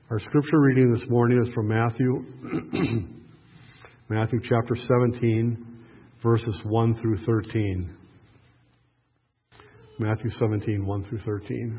Our scripture reading this morning is from Matthew, Matthew chapter 17, verses 1 through 13. Matthew 17, 1 through 13.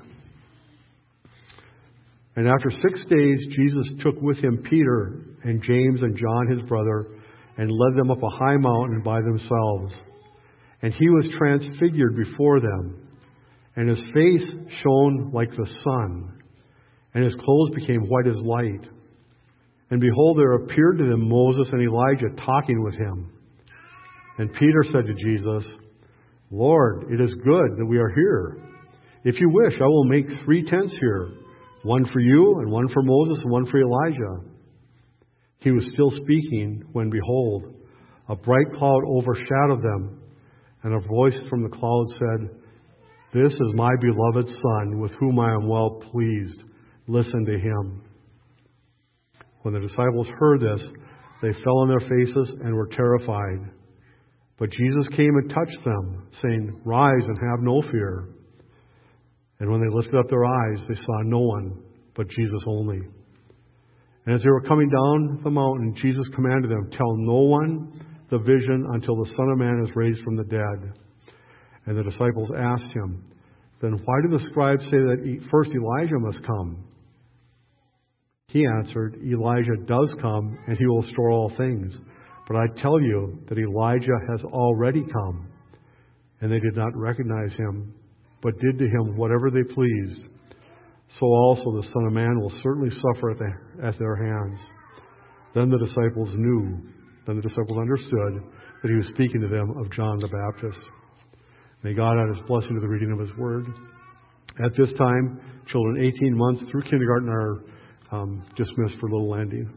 And after 6 days, Jesus took with him Peter and James and John his brother, and led them up a high mountain by themselves. And he was transfigured before them, and his face shone like the sun, and his clothes became white as light. And behold, there appeared to them Moses and Elijah talking with him. And Peter said to Jesus, Lord, it is good that we are here. If you wish, I will make 3 tents here, one for you, and one for Moses, and one for Elijah. He was still speaking when, behold, a bright cloud overshadowed them, and a voice from the cloud said, This is my beloved Son, with whom I am well pleased. Listen to him. When the disciples heard this, they fell on their faces and were terrified. But Jesus came and touched them, saying, Rise and have no fear. And when they lifted up their eyes, they saw no one but Jesus only. And as they were coming down the mountain, Jesus commanded them, Tell no one the vision until the Son of Man is raised from the dead. And the disciples asked him, Then why do the scribes say that first Elijah must come? He answered, Elijah does come, and he will restore all things. But I tell you that Elijah has already come. And they did not recognize him, but did to him whatever they pleased. So also the Son of Man will certainly suffer at their hands. Then the disciples understood that he was speaking to them of John the Baptist. May God add his blessing to the reading of his word. At this time, children 18 months through kindergarten are dismissed for Little Landing.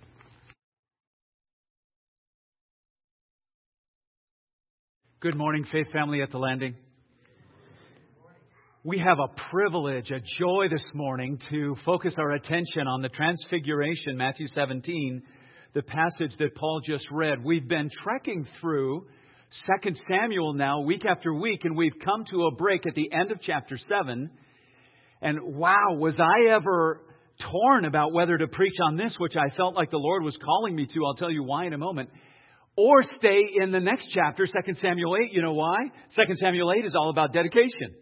Good morning, Faith Family at the Landing. We have a privilege, a joy this morning to focus our attention on the Transfiguration, Matthew 17, the passage that Paul just read. We've been trekking through 2 Samuel now, week after week, and we've come to a break at the end of chapter 7. And wow, was I ever torn about whether to preach on this, which I felt like the Lord was calling me to. I'll tell you why in a moment. Or stay in the next chapter, 2 Samuel 8. You know why? 2 Samuel 8 is all about dedication.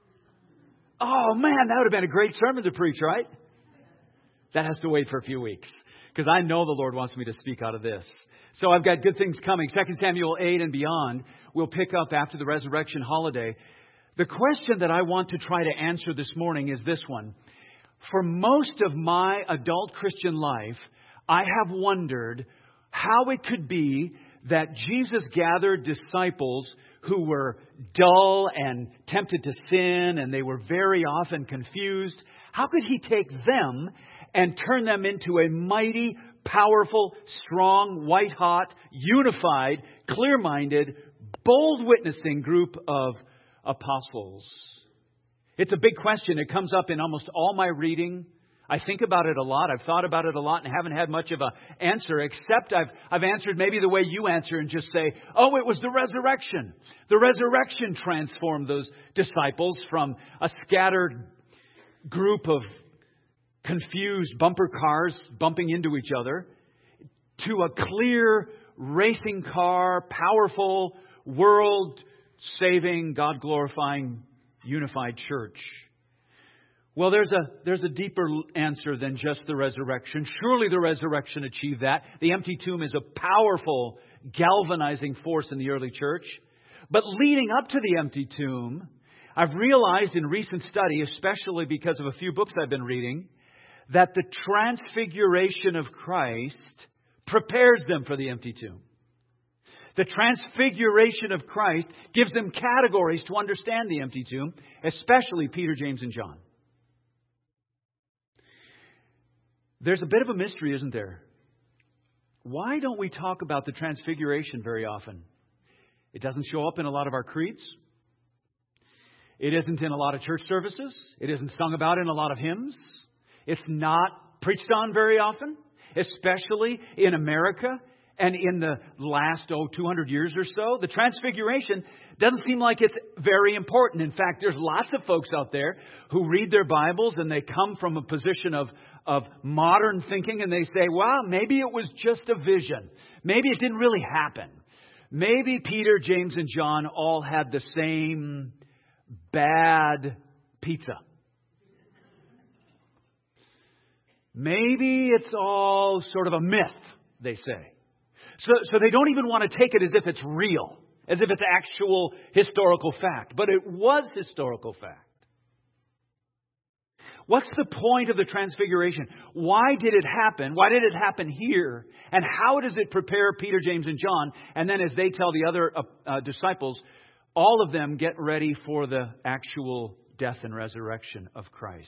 Oh man, that would have been a great sermon to preach, right? That has to wait for a few weeks, because I know the Lord wants me to speak out of this. So I've got good things coming. 2 Samuel 8 and beyond, we'll pick up after the resurrection holiday. The question that I want to try to answer this morning is this one. For most of my adult Christian life, I have wondered how it could be that Jesus gathered disciples who were dull and tempted to sin, and they were very often confused. How could he take them and turn them into a mighty, powerful, strong, white-hot, unified, clear-minded, bold witnessing group of apostles? It's a big question. It comes up in almost all my reading. I think about it a lot. I've thought about it a lot and haven't had much of an answer, except I've answered maybe the way you answer and just say, oh, it was the resurrection. The resurrection transformed those disciples from a scattered group of confused bumper cars bumping into each other to a clear racing car, powerful, world-saving, God-glorifying, unified church. Well, there's a deeper answer than just the resurrection. Surely the resurrection achieved that. The empty tomb is a powerful, galvanizing force in the early church. But leading up to the empty tomb, I've realized in recent study, especially because of a few books I've been reading, that the transfiguration of Christ prepares them for the empty tomb. The transfiguration of Christ gives them categories to understand the empty tomb, especially Peter, James, and John. There's a bit of a mystery, isn't there? Why don't we talk about the transfiguration very often? It doesn't show up in a lot of our creeds. It isn't in a lot of church services. It isn't sung about in a lot of hymns. It's not preached on very often, especially in America And in the last, 200 years or so, the Transfiguration doesn't seem like it's very important. In fact, there's lots of folks out there who read their Bibles and they come from a position of modern thinking and they say, well, maybe it was just a vision. Maybe it didn't really happen. Maybe Peter, James, and John all had the same bad pizza. Maybe it's all sort of a myth, they say. So they don't even want to take it as if it's real, as if it's actual historical fact. But it was historical fact. What's the point of the Transfiguration? Why did it happen? Why did it happen here? And how does it prepare Peter, James, and John? And then as they tell the other disciples, all of them get ready for the actual death and resurrection of Christ.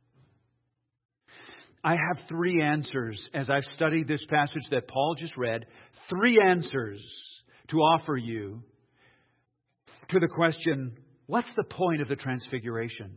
I have 3 answers as I've studied this passage that Paul just read. 3 answers to offer you to the question, what's the point of the Transfiguration?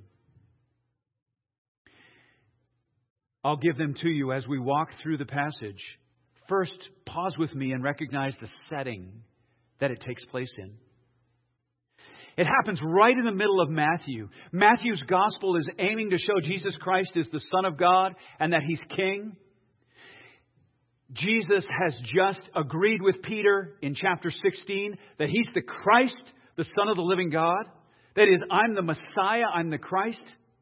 I'll give them to you as we walk through the passage. First, pause with me and recognize the setting that it takes place in. It happens right in the middle of Matthew. Matthew's gospel is aiming to show Jesus Christ is the Son of God and that He's King. Jesus has just agreed with Peter in chapter 16 that He's the Christ, the Son of the living God. That is, I'm the Messiah, I'm the Christ.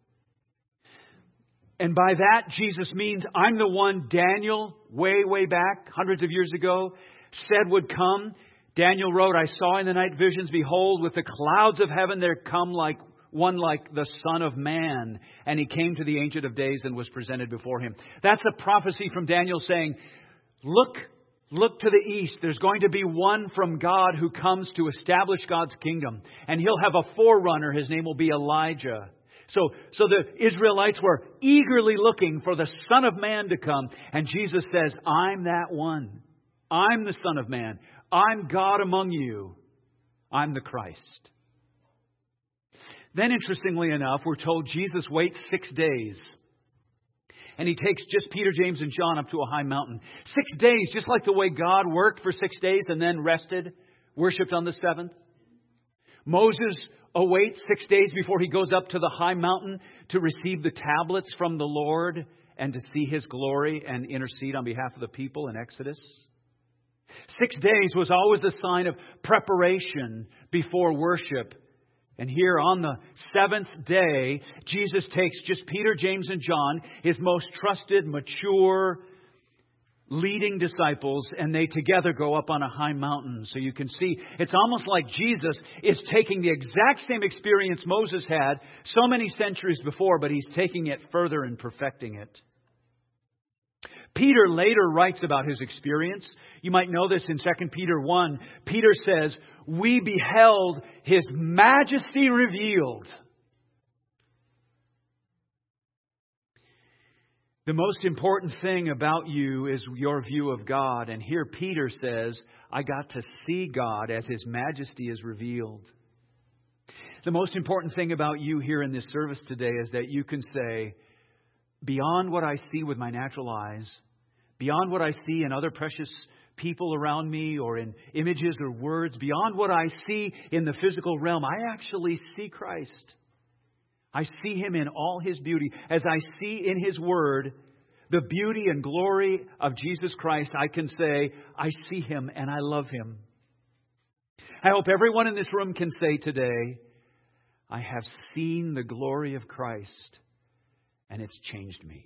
And by that, Jesus means I'm the one Daniel, way back, hundreds of years ago, said would come. Daniel wrote, I saw in the night visions, behold, with the clouds of heaven there come like the Son of Man. And He came to the Ancient of Days and was presented before Him. That's a prophecy from Daniel saying, look to the east. There's going to be one from God who comes to establish God's kingdom. And He'll have a forerunner. His name will be Elijah. So the Israelites were eagerly looking for the Son of Man to come. And Jesus says, I'm that one. I'm the Son of Man. I'm God among you. I'm the Christ. Then, interestingly enough, we're told Jesus waits 6 days. And He takes just Peter, James, and John up to a high mountain. 6 days, just like the way God worked for 6 days and then rested, worshipped on the 7th. Moses awaits 6 days before he goes up to the high mountain to receive the tablets from the Lord and to see His glory and intercede on behalf of the people in Exodus. 6 days was always a sign of preparation before worship. And here on the 7th day, Jesus takes just Peter, James, and John, His most trusted, mature, leading disciples, and they together go up on a high mountain. So you can see, it's almost like Jesus is taking the exact same experience Moses had so many centuries before, but He's taking it further and perfecting it. Peter later writes about his experience. You might know this in 2 Peter 1. Peter says, we beheld His majesty revealed. The most important thing about you is your view of God. And here Peter says, I got to see God as His majesty is revealed. The most important thing about you here in this service today is that you can say, beyond what I see with my natural eyes, beyond what I see in other precious people around me or in images or words, beyond what I see in the physical realm, I actually see Christ. I see Him in all His beauty. As I see in His Word the beauty and glory of Jesus Christ, I can say, I see Him and I love Him. I hope everyone in this room can say today, I have seen the glory of Christ and it's changed me.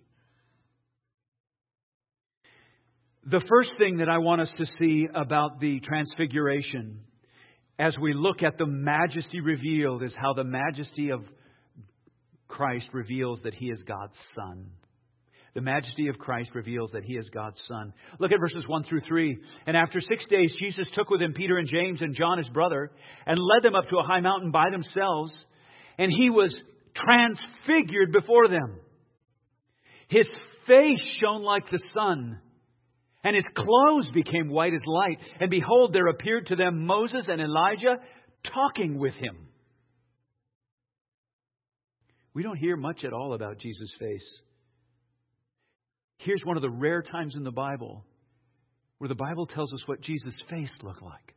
The first thing that I want us to see about the Transfiguration as we look at the majesty revealed is how the majesty of Christ reveals that He is God's Son. The majesty of Christ reveals that He is God's Son. Look at verses 1 through 3. And after 6 days, Jesus took with Him Peter and James and John his brother and led them up to a high mountain by themselves. And He was transfigured before them. His face shone like the sun, and His clothes became white as light. And behold, there appeared to them Moses and Elijah talking with Him. We don't hear much at all about Jesus' face. Here's one of the rare times in the Bible where the Bible tells us what Jesus' face looked like.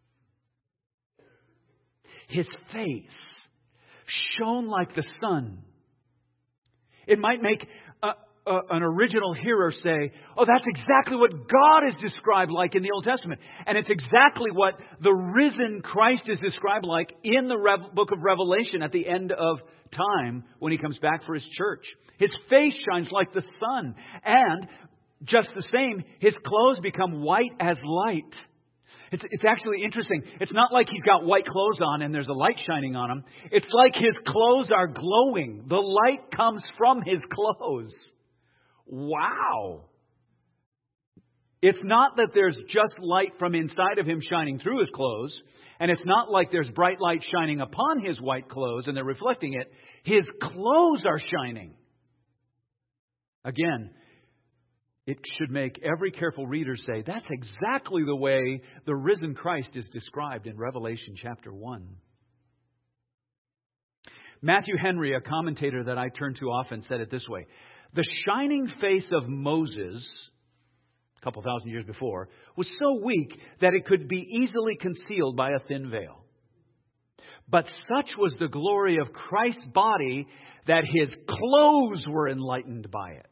His face shone like the sun. It might make an original hearer say, oh, that's exactly what God is described like in the Old Testament. And it's exactly what the risen Christ is described like in the book of Revelation at the end of time when He comes back for His church. His face shines like the sun. And just the same, His clothes become white as light. It's actually interesting. It's not like He's got white clothes on and there's a light shining on Him. It's like His clothes are glowing. The light comes from His clothes. Wow. It's not that there's just light from inside of Him shining through His clothes. And it's not like there's bright light shining upon His white clothes and they're reflecting it. His clothes are shining. Again, it should make every careful reader say, that's exactly the way the risen Christ is described in Revelation chapter 1. Matthew Henry, a commentator that I turn to often, said it this way. The shining face of Moses, a couple thousand years before, was so weak that it could be easily concealed by a thin veil. But such was the glory of Christ's body that His clothes were enlightened by it.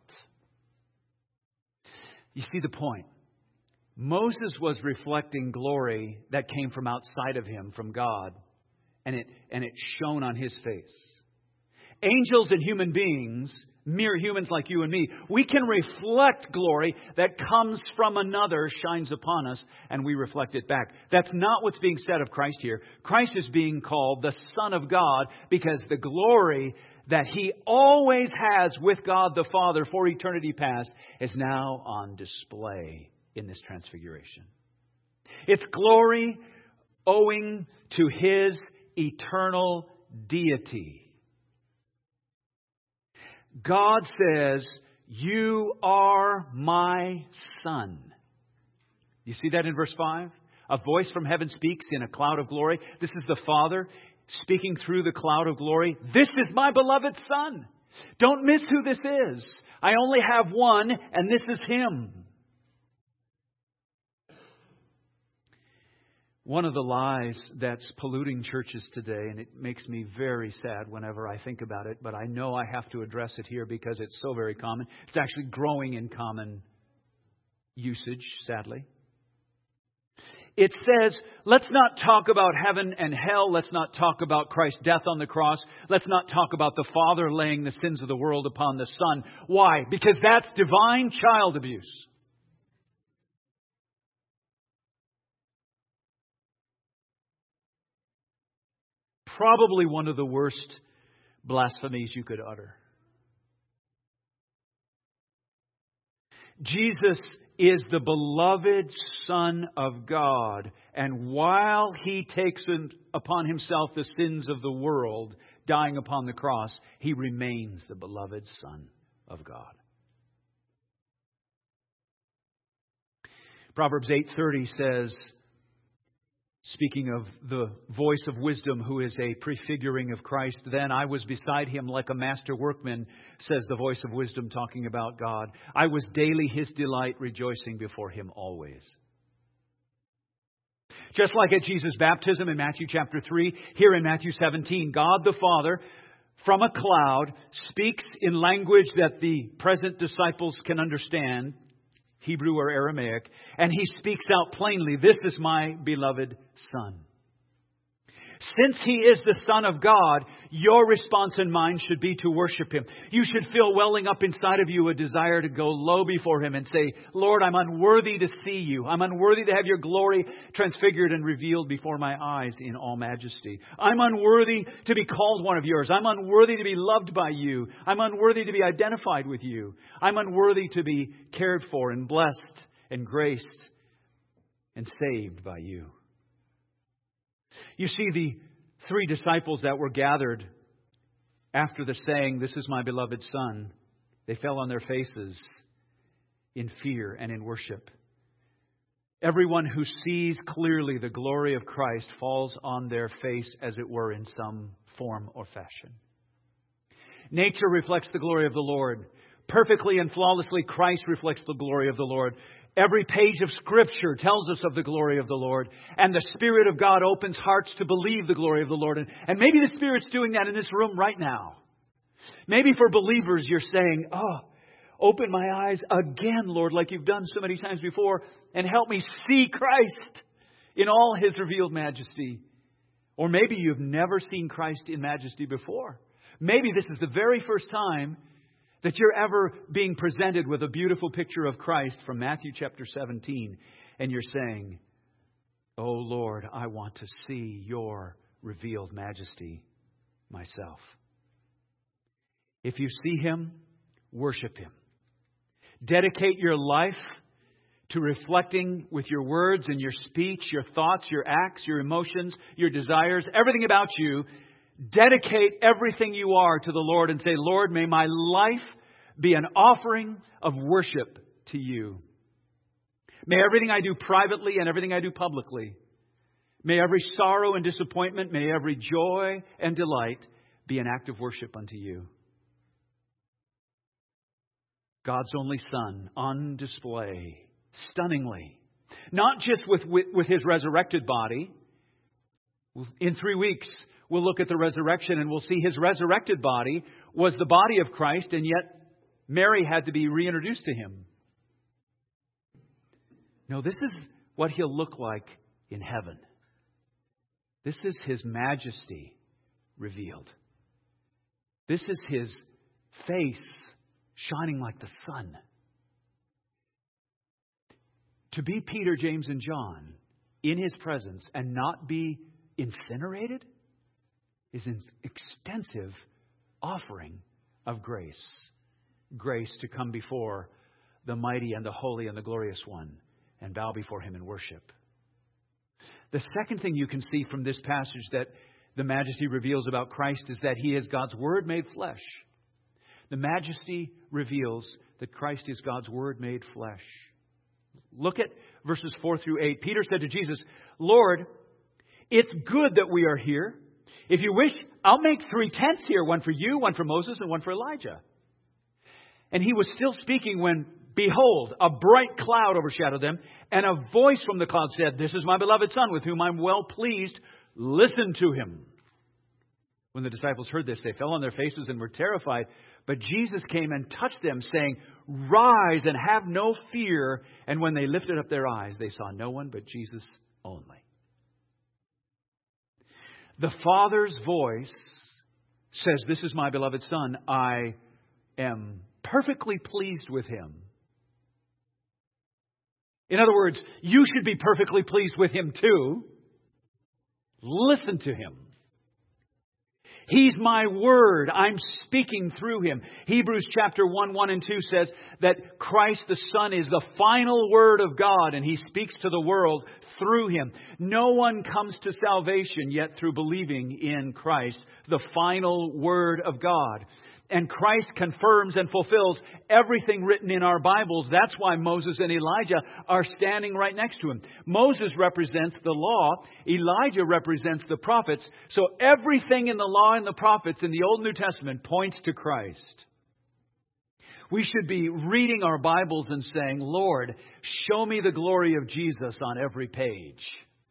You see the point. Moses was reflecting glory that came from outside of him, from God, and it shone on his face. Angels and human beings, mere humans like you and me, we can reflect glory that comes from another, shines upon us, and we reflect it back. That's not what's being said of Christ here. Christ is being called the Son of God because the glory that He always has with God the Father for eternity past is now on display in this transfiguration. It's glory owing to His eternal deity. God says, "You are my Son." You see that in verse 5? A voice from heaven speaks in a cloud of glory. This is the Father speaking through the cloud of glory. This is my beloved Son. Don't miss who this is. I only have one, and this is Him. One of the lies that's polluting churches today, and it makes me very sad whenever I think about it, but I know I have to address it here because it's so very common. It's actually growing in common usage, sadly. It says, let's not talk about heaven and hell. Let's not talk about Christ's death on the cross. Let's not talk about the Father laying the sins of the world upon the Son. Why? Because that's divine child abuse. Probably one of the worst blasphemies you could utter. Jesus is the beloved Son of God. And while He takes upon Himself the sins of the world, dying upon the cross, He remains the beloved Son of God. Proverbs 8:30 says, speaking of the voice of wisdom who is a prefiguring of Christ, then I was beside Him like a master workman, says the voice of wisdom talking about God. I was daily His delight, rejoicing before Him always. Just like at Jesus' baptism in Matthew chapter 3, here in Matthew 17, God the Father from a cloud speaks in language that the present disciples can understand, Hebrew or Aramaic, and He speaks out plainly, this is my beloved Son. Since He is the Son of God, your response and mine should be to worship Him. You should feel welling up inside of you a desire to go low before Him and say, Lord, I'm unworthy to see You. I'm unworthy to have Your glory transfigured and revealed before my eyes in all majesty. I'm unworthy to be called one of Yours. I'm unworthy to be loved by You. I'm unworthy to be identified with You. I'm unworthy to be cared for and blessed and graced and saved by You. You see, the three disciples that were gathered after the saying, this is my beloved Son, they fell on their faces in fear and in worship. Everyone who sees clearly the glory of Christ falls on their face, as it were, in some form or fashion. Nature reflects the glory of the Lord. Perfectly and flawlessly, Christ reflects the glory of the Lord. Every page of Scripture tells us of the glory of the Lord. And the Spirit of God opens hearts to believe the glory of the Lord. And maybe the Spirit's doing that in this room right now. Maybe for believers, you're saying, oh, open my eyes again, Lord, like you've done so many times before, and help me see Christ in all His revealed majesty. Or maybe you've never seen Christ in majesty before. Maybe this is the very first time that you're ever being presented with a beautiful picture of Christ from Matthew chapter 17. And you're saying, oh Lord, I want to see your revealed majesty myself. If you see Him, worship Him. Dedicate your life to reflecting with your words and your speech, your thoughts, your acts, your emotions, your desires, everything about you. Dedicate everything you are to the Lord and say, Lord, may my life be an offering of worship to you. May everything I do privately and everything I do publicly, may every sorrow and disappointment, may every joy and delight be an act of worship unto you. God's only Son on display, stunningly. Not just with His resurrected body. In 3 weeks, we'll look at the resurrection and we'll see His resurrected body was the body of Christ, and yet Mary had to be reintroduced to Him. No, this is what He'll look like in heaven. This is His majesty revealed. This is His face shining like the sun. To be Peter, James, and John in His presence and not be incinerated is an extensive offering of grace. Grace to come before the mighty and the holy and the glorious one and bow before Him in worship. The second thing you can see from this passage that the majesty reveals about Christ is that He is God's Word made flesh. The majesty reveals that Christ is God's Word made flesh. Look at verses 4 through 8. Peter said to Jesus, Lord, it's good that we are here. If you wish, I'll make 3 tents here, one for you, one for Moses, and one for Elijah. And he was still speaking when, behold, a bright cloud overshadowed them, and a voice from the cloud said, this is my beloved Son, with whom I'm well pleased. Listen to Him. When the disciples heard this, they fell on their faces and were terrified. But Jesus came and touched them, saying, rise and have no fear. And when they lifted up their eyes, they saw no one but Jesus only. The Father's voice says, this is my beloved Son. I am perfectly pleased with Him. In other words, you should be perfectly pleased with Him too. Listen to Him. He's my Word. I'm speaking through Him. Hebrews chapter 1, 1 and 2 says that Christ the Son is the final Word of God, and He speaks to the world through Him. No one comes to salvation yet through believing in Christ, the final Word of God. And Christ confirms and fulfills everything written in our Bibles. That's why Moses and Elijah are standing right next to Him. Moses represents the law. Elijah represents the prophets. So everything in the law and the prophets in the Old and New Testament points to Christ. We should be reading our Bibles and saying, Lord, show me the glory of Jesus on every page.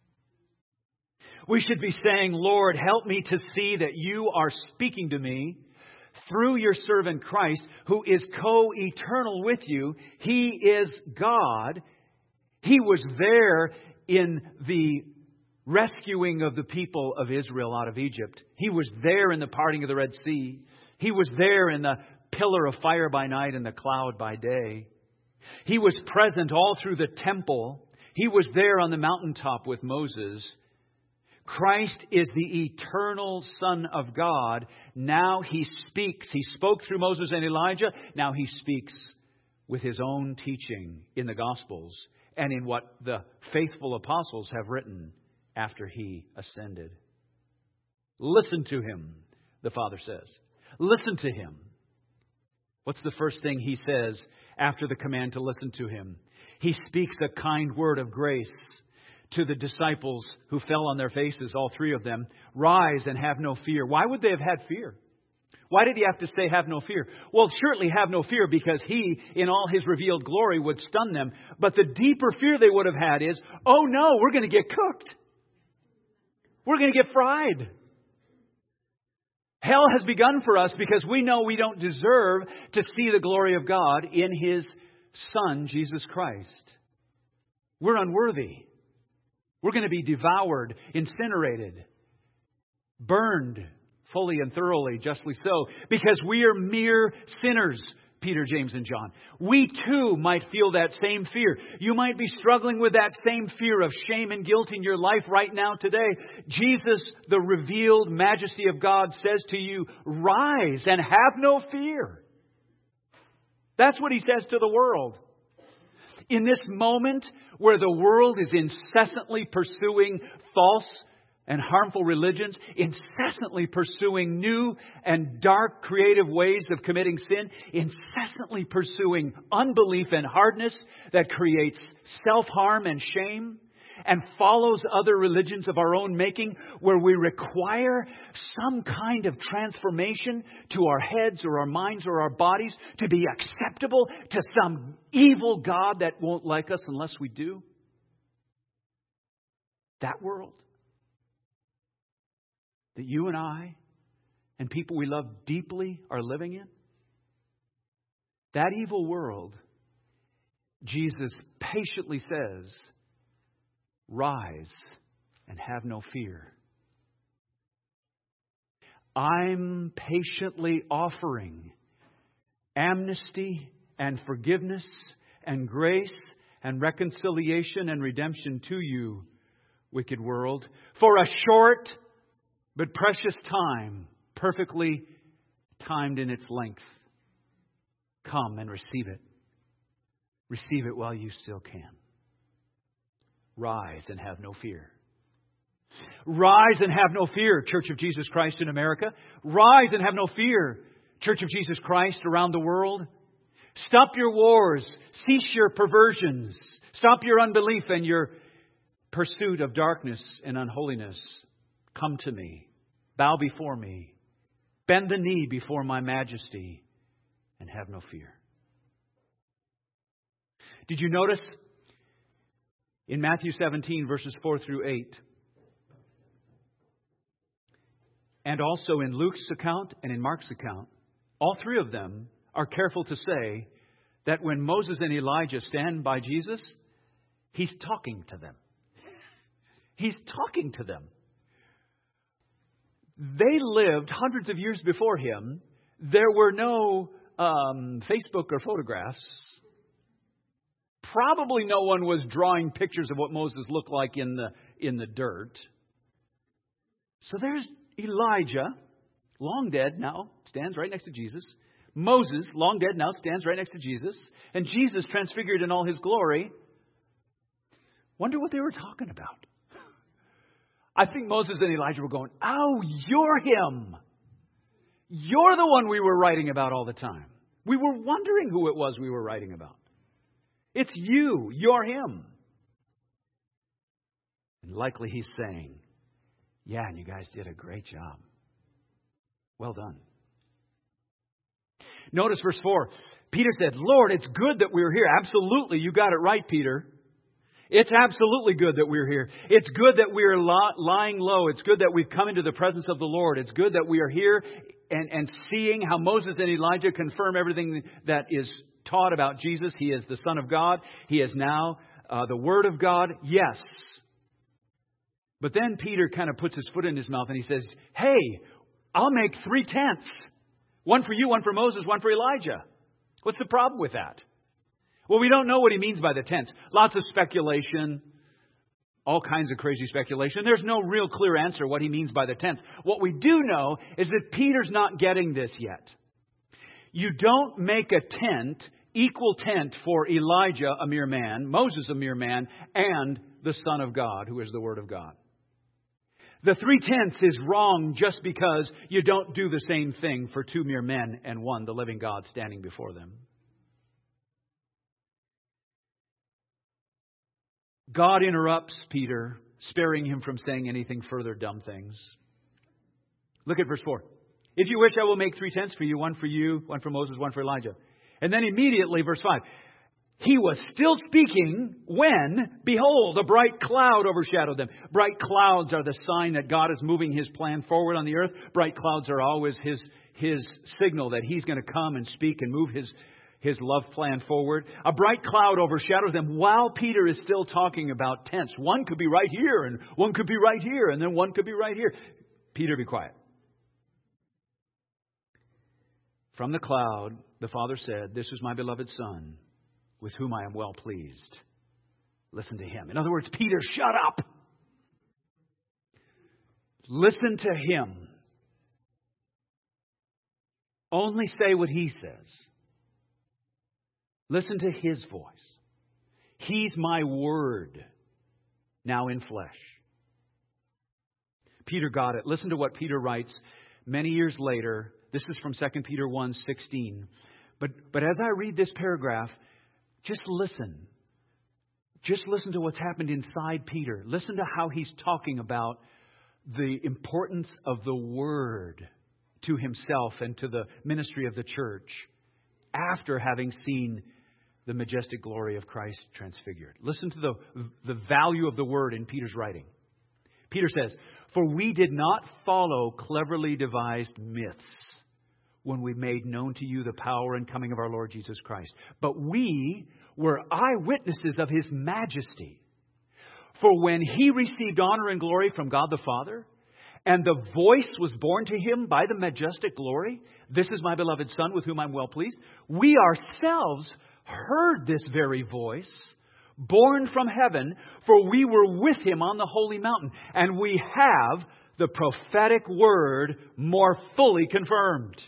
We should be saying, Lord, help me to see that you are speaking to me through your servant Christ, who is co-eternal with you. He is God. He was there in the rescuing of the people of Israel out of Egypt. He was there in the parting of the Red Sea. He was there in the pillar of fire by night and the cloud by day. He was present all through the temple. He was there on the mountaintop with Moses. Christ is the eternal Son of God. Now He speaks. He spoke through Moses and Elijah. Now He speaks with His own teaching in the Gospels and in what the faithful apostles have written after He ascended. Listen to Him, the Father says. Listen to Him. What's the first thing He says after the command to listen to Him? He speaks a kind word of grace to the disciples who fell on their faces, all 3 of them. Rise and have no fear. Why would they have had fear? Why did he have to say, have no fear? Well, surely have no fear because he, in all his revealed glory, would stun them. But the deeper fear they would have had is, oh no, we're going to get cooked. We're going to get fried. Hell has begun for us because we know we don't deserve to see the glory of God in His Son, Jesus Christ. We're unworthy. We're going to be devoured, incinerated, burned fully and thoroughly, justly so, because we are mere sinners, Peter, James, and John. We too might feel that same fear. You might be struggling with that same fear of shame and guilt in your life right now today. Jesus, the revealed majesty of God, says to you, rise and have no fear. That's what He says to the world. In this moment where the world is incessantly pursuing false and harmful religions, incessantly pursuing new and dark creative ways of committing sin, incessantly pursuing unbelief and hardness that creates self-harm and shame, and follows other religions of our own making where we require some kind of transformation to our heads or our minds or our bodies to be acceptable to some evil God that won't like us unless we do. That world that you and I and people we love deeply are living in, that evil world, Jesus patiently says, rise and have no fear. I'm patiently offering amnesty and forgiveness and grace and reconciliation and redemption to you, wicked world, for a short but precious time, perfectly timed in its length. Come and receive it. Receive it while you still can. Rise and have no fear. Rise and have no fear, Church of Jesus Christ in America. Rise and have no fear, Church of Jesus Christ around the world. Stop your wars. Cease your perversions. Stop your unbelief and your pursuit of darkness and unholiness. Come to me. Bow before me. Bend the knee before my majesty and have no fear. Did you notice in Matthew 17, verses 4 through 8, and also in Luke's account and in Mark's account, all three of them are careful to say that when Moses and Elijah stand by Jesus, He's talking to them. He's talking to them. They lived hundreds of years before Him. There were no Facebook or photographs. Probably no one was drawing pictures of what Moses looked like in the dirt. So there's Elijah, long dead now, stands right next to Jesus. Moses, long dead now, stands right next to Jesus. And Jesus, transfigured in all His glory. Wonder what they were talking about. I think Moses and Elijah were going, oh, you're him. You're the one we were writing about all the time. We were wondering who it was we were writing about. It's you. You're him. And likely He's saying, yeah, and you guys did a great job. Well done. Notice verse 4. Peter said, Lord, it's good that we're here. Absolutely. You got it right, Peter. It's absolutely good that we're here. It's good that we're lying low. It's good that we've come into the presence of the Lord. It's good that we are here and seeing how Moses and Elijah confirm everything that is taught about Jesus. He is the Son of God. He is now the Word of God. Yes. But then Peter kind of puts his foot in his mouth and he says, hey, I'll make 3 tents. One for you, one for Moses, one for Elijah. What's the problem with that? Well, we don't know what he means by the tents. Lots of speculation, all kinds of crazy speculation. There's no real clear answer what he means by the tents. What we do know is that Peter's not getting this yet. You don't make a tent, equal tent for Elijah, a mere man, Moses, a mere man, and the Son of God, who is the Word of God. The 3 tents is wrong just because you don't do the same thing for 2 mere men and one, the living God, standing before them. God interrupts Peter, sparing him from saying anything further dumb things. Look at verse 4. If you wish, I will make 3 tents for you, one for Moses, one for Elijah. And then immediately, verse 5, he was still speaking when, behold, a bright cloud overshadowed them. Bright clouds are the sign that God is moving His plan forward on the earth. Bright clouds are always His signal that He's going to come and speak and move His love plan forward. A bright cloud overshadows them while Peter is still talking about tents. One could be right here, and one could be right here, and then one could be right here. Peter, be quiet. From the cloud, the Father said, "This is my beloved Son, with whom I am well pleased. Listen to Him." In other words, Peter, shut up. Listen to Him. Only say what He says. Listen to His voice. He's my Word, now in flesh. Peter got it. Listen to what Peter writes many years later. This is from 2 Peter 1:16. But as I read this paragraph, just listen. Just listen to what's happened inside Peter. Listen to how he's talking about the importance of the Word to himself and to the ministry of the church after having seen the majestic glory of Christ transfigured. Listen to the value of the Word in Peter's writing. Peter says, "For we did not follow cleverly devised myths when we made known to you the power and coming of our Lord Jesus Christ, but we were eyewitnesses of His majesty. For when He received honor and glory from God the Father, and the voice was borne to Him by the majestic glory, 'This is my beloved Son, with whom I'm well pleased,' we ourselves heard this very voice, born from heaven, for we were with Him on the holy mountain, and we have the prophetic word more fully confirmed."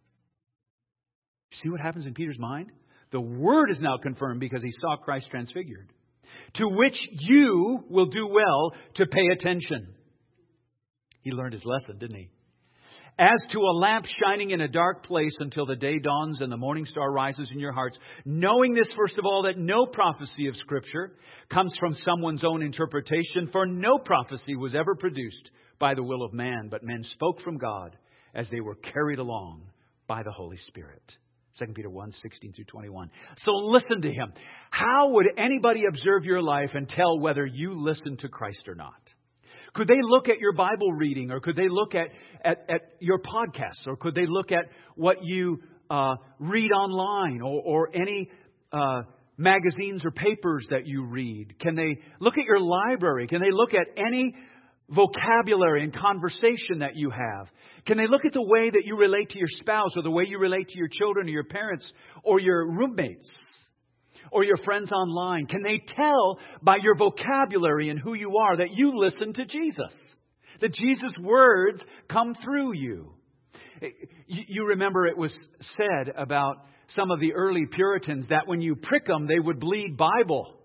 See what happens in Peter's mind? The Word is now confirmed because he saw Christ transfigured, to which you will do well to pay attention. He learned his lesson, didn't he? As to a lamp shining in a dark place until the day dawns and the morning star rises in your hearts, knowing this, first of all, that no prophecy of Scripture comes from someone's own interpretation, for no prophecy was ever produced by the will of man, but men spoke from God as they were carried along by the Holy Spirit. 2 Peter 1:16 through 21. So listen to him. How would anybody observe your life and tell whether you listen to Christ or not? Could they look at your Bible reading, or could they look at your podcasts, or could they look at what you read online, or any magazines or papers that you read? Can they look at your library? Can they look at any vocabulary and conversation that you have? Can they look at the way that you relate to your spouse, or the way you relate to your children, or your parents, or your roommates, or your friends online? Can they tell by your vocabulary and who you are that you listen to Jesus? That Jesus' words come through you? You remember it was said about some of the early Puritans that when you prick them, they would bleed Bible.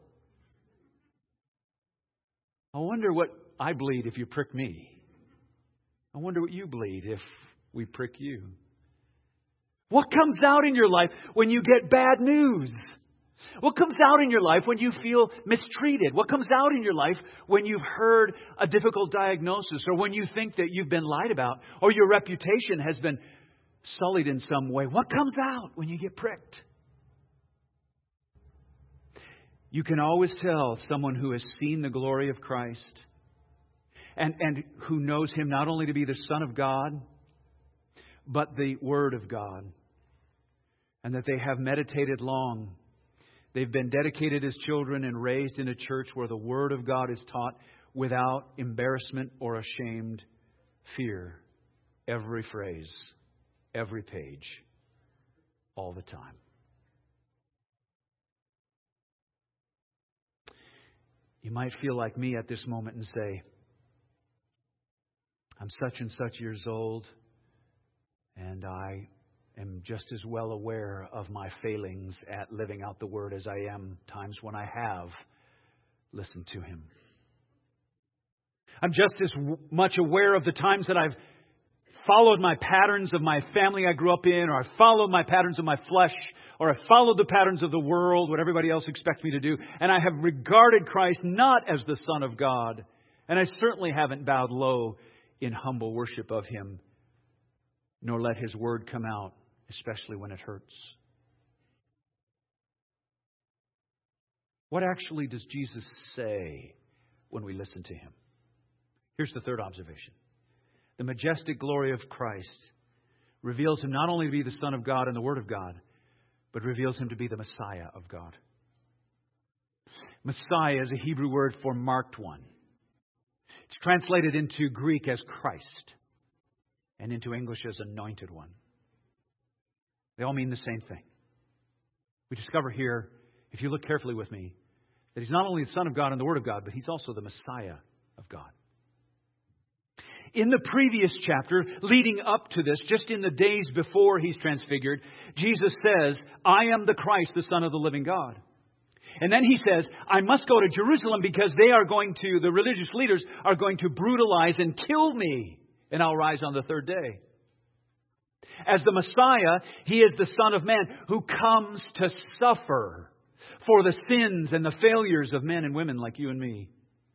I wonder what I bleed if you prick me. I wonder what you bleed if we prick you. What comes out in your life when you get bad news? What comes out in your life when you feel mistreated? What comes out in your life when you've heard a difficult diagnosis, or when you think that you've been lied about, or your reputation has been sullied in some way? What comes out when you get pricked? You can always tell someone who has seen the glory of Christ and who knows Him not only to be the Son of God, but the Word of God, and that they have meditated long. They've been dedicated as children and raised in a church where the Word of God is taught without embarrassment or ashamed fear. Every phrase, every page, all the time. You might feel like me at this moment and say, I'm such and such years old, and I am just as well aware of my failings at living out the Word as I am times when I have listened to Him. I'm just as much aware of the times that I've followed my patterns of my family I grew up in, or I followed my patterns of my flesh, or I followed the patterns of the world, what everybody else expects me to do, and I have regarded Christ not as the Son of God, and I certainly haven't bowed low in humble worship of Him. nor let His word come out, especially when it hurts. What actually does Jesus say when we listen to Him? Here's the third observation. The majestic glory of Christ reveals Him not only to be the Son of God and the Word of God, but reveals Him to be the Messiah of God. Messiah is a Hebrew word for marked one. It's translated into Greek as Christ and into English as anointed one. They all mean the same thing. We discover here, if you look carefully with me, that He's not only the Son of God and the Word of God, but He's also the Messiah of God. In the previous chapter, leading up to this, just in the days before He's transfigured, Jesus says, I am the Christ, the Son of the living God. And then He says, I must go to Jerusalem because the religious leaders are going to brutalize and kill me, and I'll rise on the third day. As the Messiah, He is the Son of Man who comes to suffer for the sins and the failures of men and women like you and me.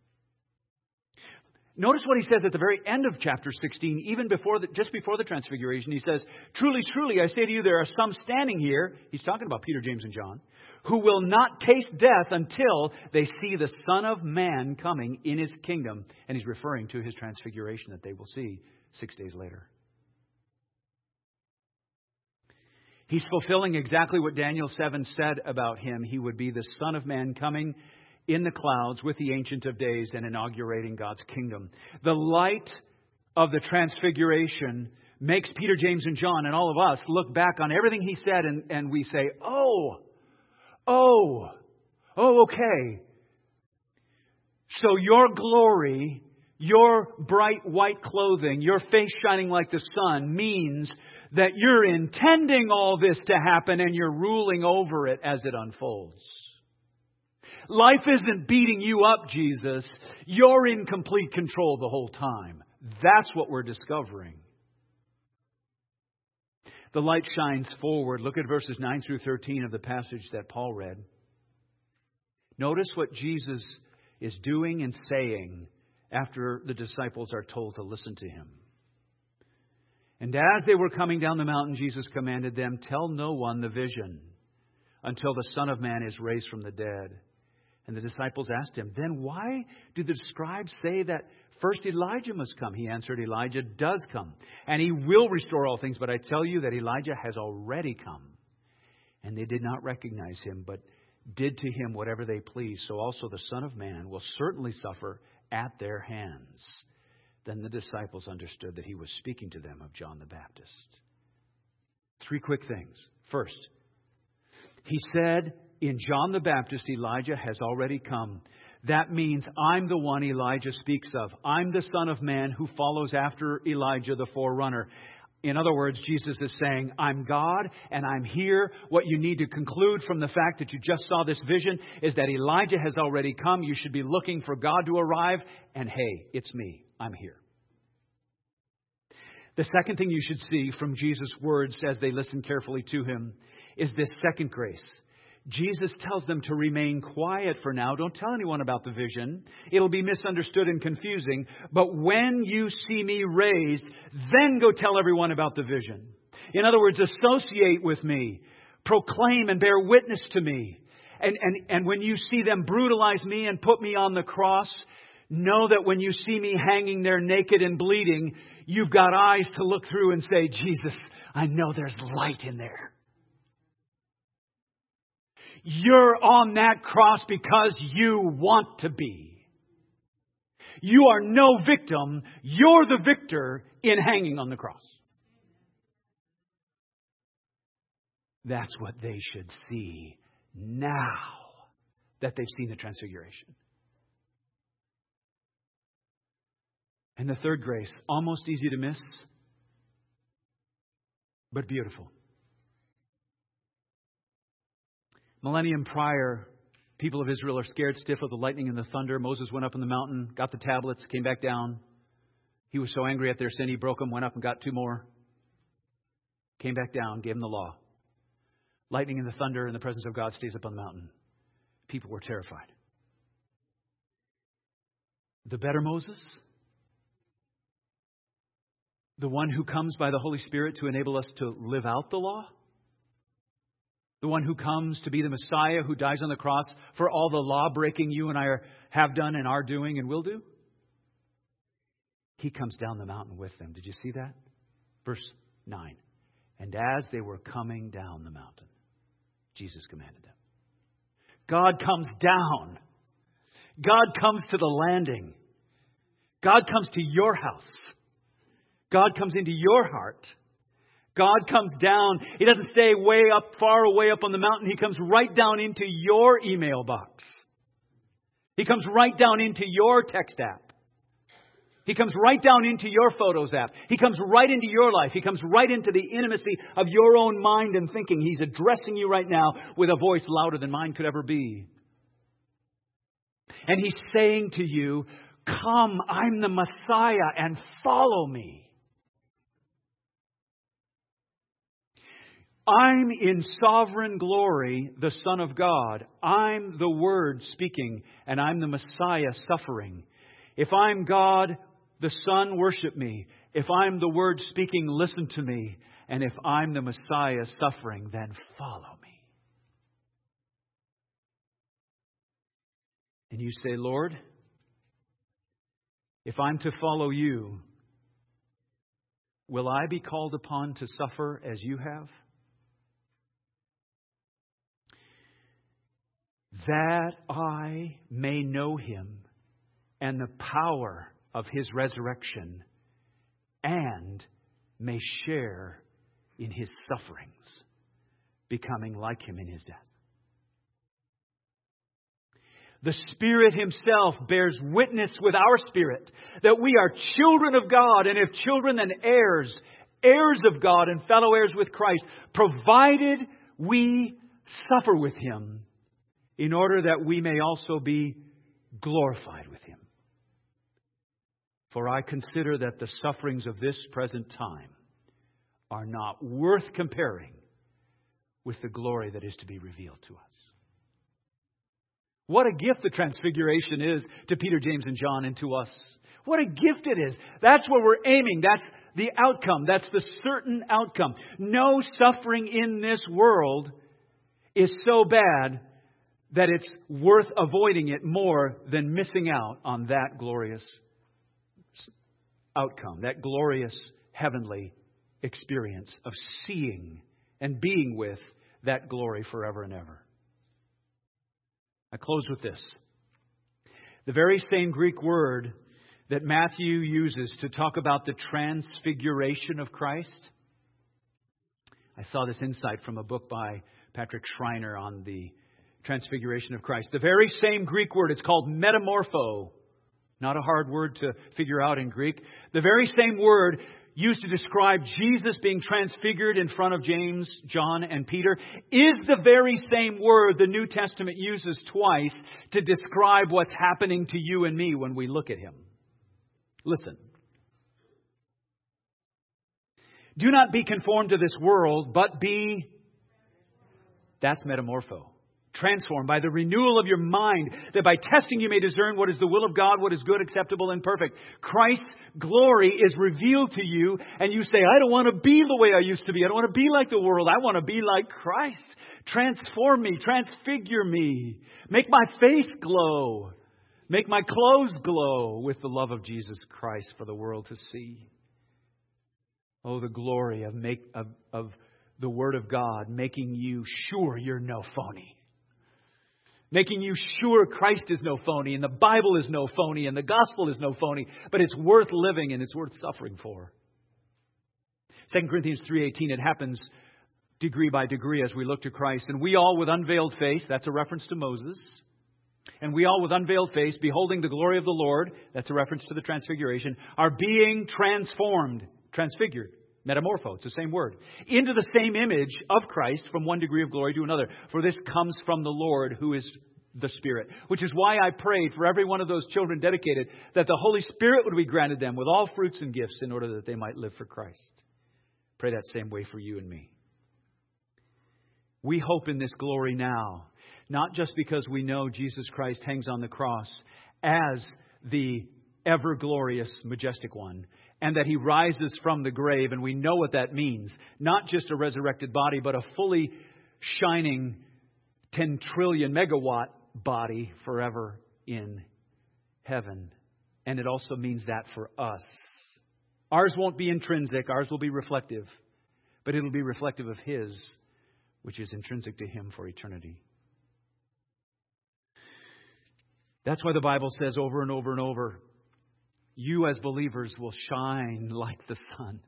Notice what He says at the very end of chapter 16, just before the Transfiguration. He says, truly, truly, I say to you, there are some standing here, He's talking about Peter, James, and John, who will not taste death until they see the Son of Man coming in His kingdom. And He's referring to His Transfiguration that they will see 6 days later. He's fulfilling exactly what Daniel 7 said about Him. He would be the Son of Man coming in the clouds with the Ancient of Days and inaugurating God's kingdom. The light of the Transfiguration makes Peter, James, and John and all of us look back on everything He said and we say, okay. So your glory, your bright white clothing, your face shining like the sun means that you're intending all this to happen and you're ruling over it as it unfolds. Life isn't beating you up, Jesus. You're in complete control the whole time. That's what we're discovering. The light shines forward. Look at verses 9 through 13 of the passage that Paul read. Notice what Jesus is doing and saying after the disciples are told to listen to Him. And as they were coming down the mountain, Jesus commanded them, tell no one the vision until the Son of Man is raised from the dead. And the disciples asked Him, then why do the scribes say that first Elijah must come? He answered, Elijah does come, and he will restore all things. But I tell you that Elijah has already come. And they did not recognize him, but did to him whatever they pleased. So also the Son of Man will certainly suffer at their hands. Then the disciples understood that he was speaking to them of John the Baptist. 3 quick things. First, he said, in John the Baptist, Elijah has already come. That means I'm the one Elijah speaks of. I'm the Son of Man who follows after Elijah, the forerunner. In other words, Jesus is saying, I'm God and I'm here. What you need to conclude from the fact that you just saw this vision is that Elijah has already come. You should be looking for God to arrive. And hey, it's me. I'm here. The second thing you should see from Jesus' words as they listen carefully to Him is this second grace. Jesus tells them to remain quiet for now. Don't tell anyone about the vision. It'll be misunderstood and confusing. But when you see me raised, then go tell everyone about the vision. In other words, associate with me. Proclaim and bear witness to me. And when you see them brutalize me and put me on the cross, know that when you see me hanging there naked and bleeding, you've got eyes to look through and say, Jesus, I know there's light in there. You're on that cross because you want to be. You are no victim. You're the victor in hanging on the cross. That's what they should see now that they've seen the Transfiguration. And the third grace, almost easy to miss, but beautiful. Millennium prior, people of Israel are scared stiff of the lightning and the thunder. Moses went up on the mountain, got the tablets, came back down. He was so angry at their sin, he broke them, went up and got 2 more. Came back down, gave them the law. Lightning and the thunder and the presence of God stays up on the mountain. People were terrified. The better Moses? The one who comes by the Holy Spirit to enable us to live out the law? The one who comes to be the Messiah who dies on the cross for all the law-breaking you and I have done and are doing and will do? He comes down the mountain with them. Did you see that? Verse 9. And as they were coming down the mountain, Jesus commanded them. God comes down. God comes to the landing. God comes to your house. God comes into your heart. God comes down. He doesn't stay way up, far away up on the mountain. He comes right down into your email box. He comes right down into your text app. He comes right down into your Photos app. He comes right into your life. He comes right into the intimacy of your own mind and thinking. He's addressing you right now with a voice louder than mine could ever be. And He's saying to you, come, I'm the Messiah, and follow me. I'm in sovereign glory, the Son of God. I'm the Word speaking, and I'm the Messiah suffering. If I'm God, the Son, worship me. If I'm the Word speaking, listen to me. And if I'm the Messiah suffering, then follow me. And you say, Lord, if I'm to follow you, will I be called upon to suffer as you have? That I may know Him and the power of His resurrection, and may share in His sufferings, becoming like Him in His death. The Spirit Himself bears witness with our spirit that we are children of God, and if children, then heirs, heirs of God and fellow heirs with Christ, provided we suffer with Him, in order that we may also be glorified with Him. For I consider that the sufferings of this present time are not worth comparing with the glory that is to be revealed to us. What a gift the Transfiguration is to Peter, James, and John, and to us. What a gift it is. That's where we're aiming. That's the outcome. That's the certain outcome. No suffering in this world is so bad that it's worth avoiding it more than missing out on that glorious outcome, that glorious heavenly experience of seeing and being with that glory forever and ever. I close with this. The very same Greek word that Matthew uses to talk about the transfiguration of Christ. I saw this insight from a book by Patrick Schreiner on the transfiguration of Christ. The very same Greek word, it's called metamorpho. Not a hard word to figure out in Greek. The very same word used to describe Jesus being transfigured in front of James, John, and Peter is the very same word the New Testament uses twice to describe what's happening to you and me when we look at Him. Listen. Do not be conformed to this world, but be... That's metamorpho. Transformed by the renewal of your mind, that by testing you may discern what is the will of God, what is good, acceptable, and perfect. Christ's glory is revealed to you, and you say, I don't want to be the way I used to be. I don't want to be like the world. I want to be like Christ. Transform me, transfigure me. Make my face glow. Make my clothes glow with the love of Jesus Christ for the world to see. Oh, the glory of the Word of God making you sure you're no phony. Making you sure Christ is no phony, and the Bible is no phony, and the gospel is no phony, but it's worth living and it's worth suffering for. 2 Corinthians 3:18, it happens degree by degree as we look to Christ. And we all with unveiled face, that's a reference to Moses. And we all with unveiled face, beholding the glory of the Lord, that's a reference to the transfiguration, are being transformed, transfigured. Metamorpho, it's the same word. Into the same image of Christ from one degree of glory to another. For this comes from the Lord who is the Spirit. Which is why I prayed for every one of those children dedicated that the Holy Spirit would be granted them with all fruits and gifts in order that they might live for Christ. Pray that same way for you and me. We hope in this glory now, not just because we know Jesus Christ hangs on the cross as the ever glorious, majestic one, and that He rises from the grave. And we know what that means. Not just a resurrected body, but a fully shining 10 trillion megawatt body forever in heaven. And it also means that for us. Ours won't be intrinsic. Ours will be reflective. But it'll be reflective of His, which is intrinsic to Him for eternity. That's why the Bible says over and over and over, you as believers will shine like the sun.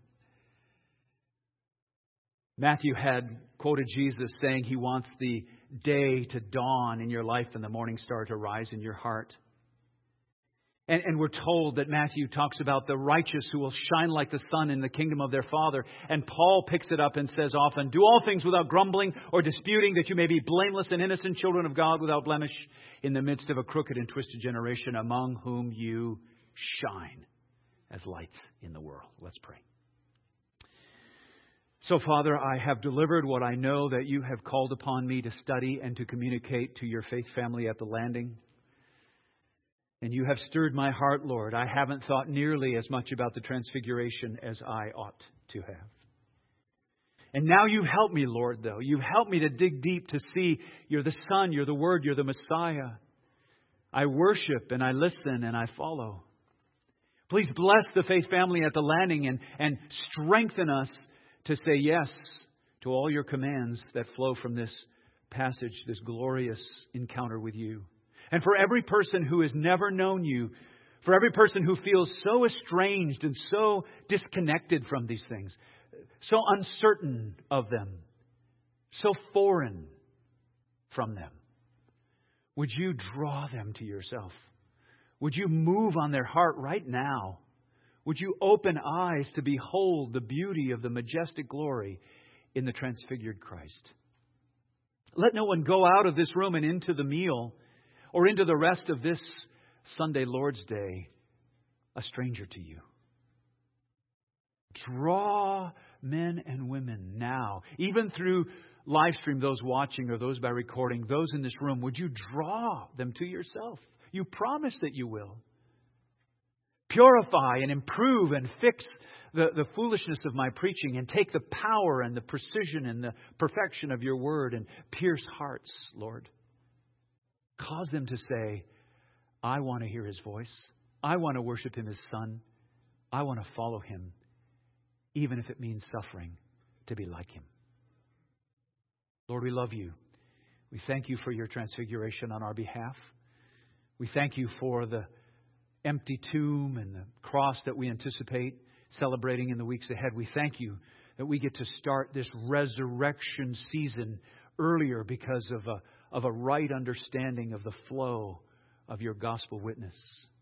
Matthew had quoted Jesus saying He wants the day to dawn in your life and the morning star to rise in your heart. And we're told that Matthew talks about the righteous who will shine like the sun in the kingdom of their Father. And Paul picks it up and says often, do all things without grumbling or disputing, that you may be blameless and innocent children of God without blemish in the midst of a crooked and twisted generation, among whom you shine as lights in the world. Let's pray. So, Father, I have delivered what I know that you have called upon me to study and to communicate to your faith family at the Landing. And you have stirred my heart, Lord. I haven't thought nearly as much about the transfiguration as I ought to have. And now you've helped me, Lord, though. You've helped me to dig deep to see you're the Son, you're the Word, you're the Messiah. I worship and I listen and I follow. Please bless the faith family at the Landing and strengthen us to say yes to all your commands that flow from this passage, this glorious encounter with you. And for every person who has never known you, for every person who feels so estranged and so disconnected from these things, so uncertain of them, so foreign from them, would you draw them to yourself? Would you move on their heart right now? Would you open eyes to behold the beauty of the majestic glory in the transfigured Christ? Let no one go out of this room and into the meal or into the rest of this Sunday Lord's Day a stranger to you. Draw men and women now, even through live stream, those watching or those by recording, those in this room. Would you draw them to yourself? You promise that you will. Purify and improve and fix the foolishness of my preaching, and take the power and the precision and the perfection of your word and pierce hearts, Lord. Cause them to say, I want to hear His voice. I want to worship Him as Son. I want to follow Him, even if it means suffering to be like Him. Lord, we love you. We thank you for your transfiguration on our behalf. We thank you for the empty tomb and the cross that we anticipate celebrating in the weeks ahead. We thank you that we get to start this resurrection season earlier because of a right understanding of the flow of your gospel witness.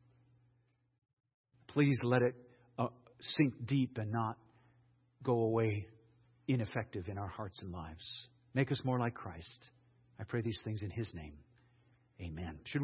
Please let it sink deep and not go away ineffective in our hearts and lives. Make us more like Christ. I pray these things in His name.